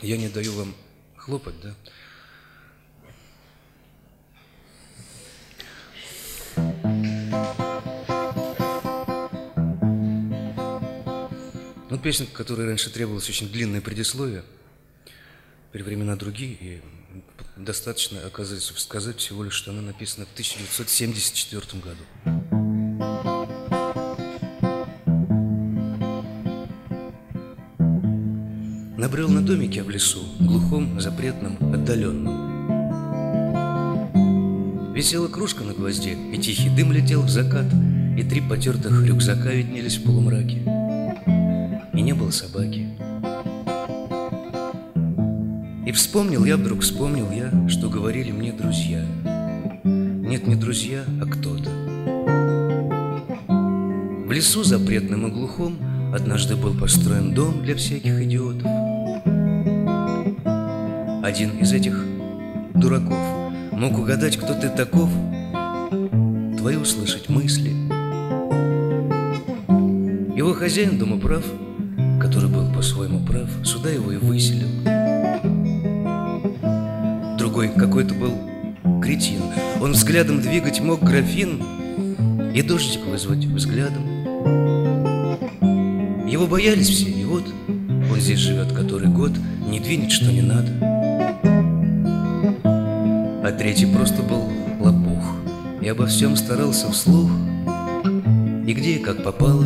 Я не даю вам хлопать, да? Ну, песня, к которой раньше требовалось очень длинное предисловие, теперь времена другие, и достаточно, оказывается, сказать всего лишь, что она написана в 1974 году. Набрел на домике я в лесу, глухом, запретном, отдаленном. Висела кружка на гвозде, и тихий дым летел в закат, и 3 потертых рюкзака виднелись в полумраке, и не было собаки. И вспомнил я, что говорили мне друзья. Нет, не друзья, а кто-то. В лесу запретном и глухом однажды был построен дом для всяких идиотов. Один из этих дураков мог угадать, кто ты таков, твои услышать мысли. Его хозяин дома прав, который был по-своему прав, сюда его и выселил. Другой какой-то был кретин, он взглядом двигать мог графин и дождик вызвать взглядом. Его боялись все, и вот он здесь живет который год, не двинет, что не надо. А третий просто был лопух и обо всем старался вслух, и где и как попало.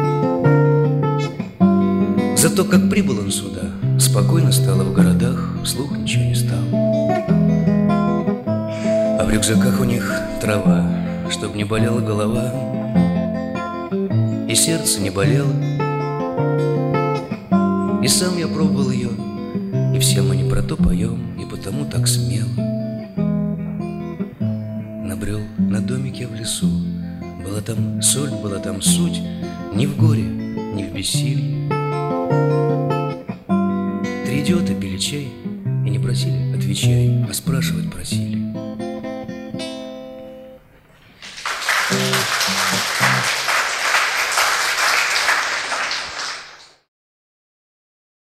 Зато как прибыл он сюда, спокойно стало в городах, вслух ничего не стал. А в рюкзаках у них трава, чтоб не болела голова и сердце не болело. И сам я пробовал ее, и все мы не про то поем, и потому так смело. Набрел на домике в лесу, была там соль, была там суть, ни в горе, ни в бессилье. 3 идиота пили чай и не просили, отвечай, а спрашивать просили.